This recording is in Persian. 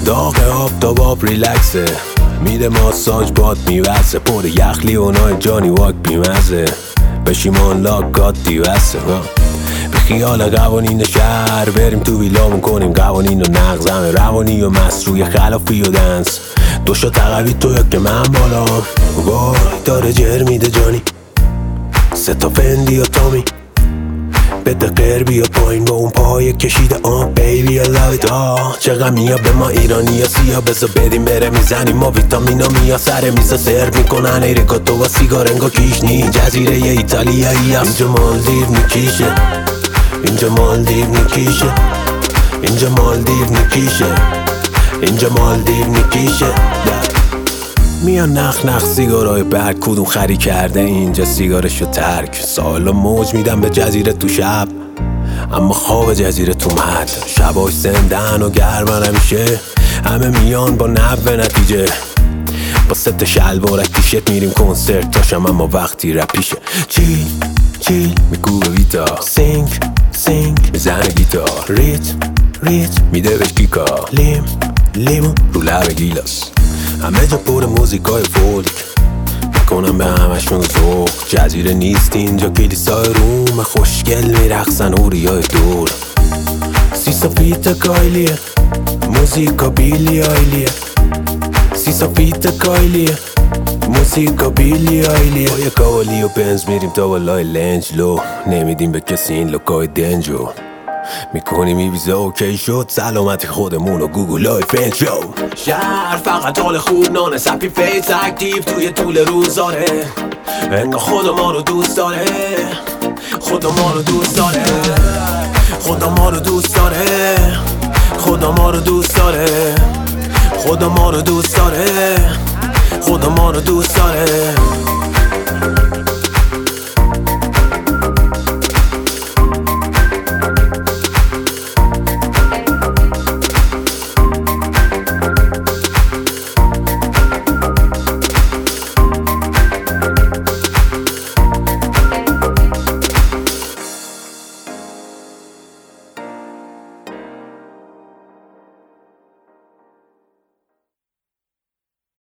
داغ آب تا باب ریلکسه، میده ماساژ باد میوزه، پر یخلی اونای جانی واک بیمزه، بشیمان لاک گاد دیوسته. به خیال قوانین شهر بریم تو ویلامون کنیم قوانین و نقض، همه روانی و مسروی خلافی و دنس، دوشا تقوی تو یا که من بالا وای داره جر میده جانی، سه تا فندی و تامی بده قربی و پایین با اون پای کشیده بیبی I love it. چه غمیا به ما ایرانی یا سیا، بزا بدیم بره میزنیم ما ویتامینا میا، سر میزا سرو میکنن ایرکاتو و سیگار انگا کیشنی، جزیره ی ایتالیایی هست اینجا مالدیو میکیشه، اینجا مالدیو میکیشه، اینجا مالدیو میکیشه، اینجا مالدیو میکیشه. میان نخ سیگارای برگ کدوم خری کرده اینجا سیگارشو ترک، سالا موج میدم به جزیره تو شب اما خواب جزیره تو مد، شباش زندن و گرمن همیشه، همه میان با نب نتیجه، با ست شلوارک تیشت میریم کنسرت تاشم اما وقتی رپیشه، چیل میگو به ویتا، سینگ میزنه گیتار، ریت میده بهش گیکا، لیمون رو لب گیلاس، همه جا پر موزیکای فولک میکنم به همشون ذوق، جزیره نیست اینجا کلیسای روم، خوشگل میرقصن اوریای دور، سیسا فیت کایلیه موزیکا بیلی آیلیه، سیسا فیت کایلیه موزیکا بیلی آیلیه، با یه کاوالی و بنز میریم تا بالای لنجلو، نمیدیم به کسی این لوکای دنجو، میکنیم این ویزا اوکی شد، سلامتی خودمون و گوگل های فنجو، شهر فقط حال خوب نانه، سپی فیس اکتیو توی طول روزانه، انگاه خدا ما رو دوست داره، خدا ما رو دوست داره، خدا ما رو دوست داره، خدا ما رو دوست داره، خدا ما رو دوست داره، خدا ما رو دوست داره.